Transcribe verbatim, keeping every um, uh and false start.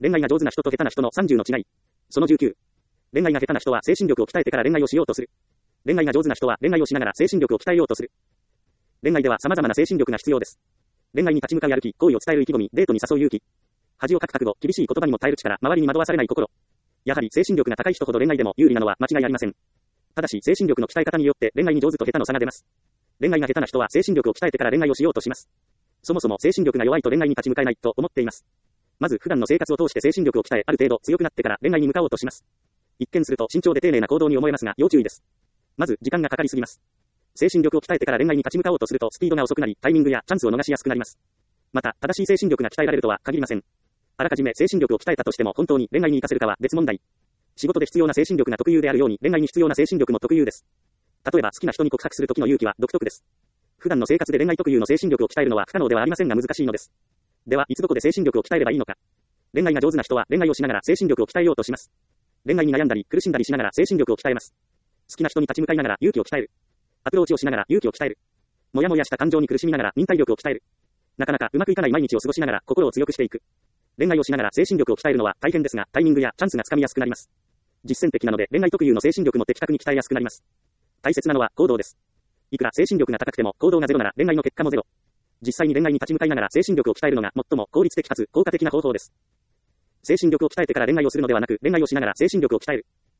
恋愛が上手な人と下手な人のさんじゅうの違い。そのじゅうきゅう。恋愛が下手な人は精神力を鍛えてから恋愛をしようとする。恋愛が上手な人は恋愛をしながら精神力を鍛えようとする。恋愛では様々な精神力が必要です。恋愛に立ち向かうやる気、好意を伝える意気込み、デートに誘う勇気。恥をかく覚悟、厳しい言葉にも耐える力、周りに惑わされない心。やはり精神力が高い人ほど恋愛でも有利なのは間違いありません。ただし精神力の鍛え方によって恋愛に上手と下手の差が出ます。恋愛が下手な人は精神力を鍛えてから恋愛をしようとします。そもそも精神力が弱いと恋愛に立ち向かえないと思っています。まず普段の生活を通して精神力を鍛え、ある程度強くなってから恋愛に向かおうとします。一見すると慎重で丁寧な行動に思えますが要注意です。まず時間がかかりすぎます。精神力を鍛えてから恋愛に立ち向かおうとするとスピードが遅くなり、タイミングやチャンスを逃しやすくなります。また正しい精神力が鍛えられるとは限りません。あらかじめ精神力を鍛えたとしても本当に恋愛に活かせるかは別問題。仕事で必要な精神力が特有であるように恋愛に必要な精神力も特有です。例えば好きな人に告白する時の勇気は独特です。普段の生活で恋愛特有の精神力を鍛えるのは不可能ではありませんが難しいのです。ではいつどこで精神力を鍛えればいいのか。恋愛が上手な人は恋愛をしながら精神力を鍛えようとします。恋愛に悩んだり苦しんだりしながら精神力を鍛えます。好きな人に立ち向かいながら勇気を鍛える。アプローチをしながら勇気を鍛える。もやもやした感情に苦しみながら忍耐力を鍛える。なかなかうまくいかない毎日を過ごしながら心を強くしていく。恋愛をしながら精神力を鍛えるのは大変ですが、タイミングやチャンスがつかみやすくなります。実践的なので恋愛特有の精神力も的確に鍛えやすくなります。大切なのは行動です。いくら精神力が高くても行動がゼロなら恋愛の結果もゼロ。実際に恋愛に立ち向かいながら精神力を鍛えるのが最も効率的かつ効果的な方法です。精神力を鍛えてから恋愛をするのではなく、恋愛をしながら精神力を鍛える。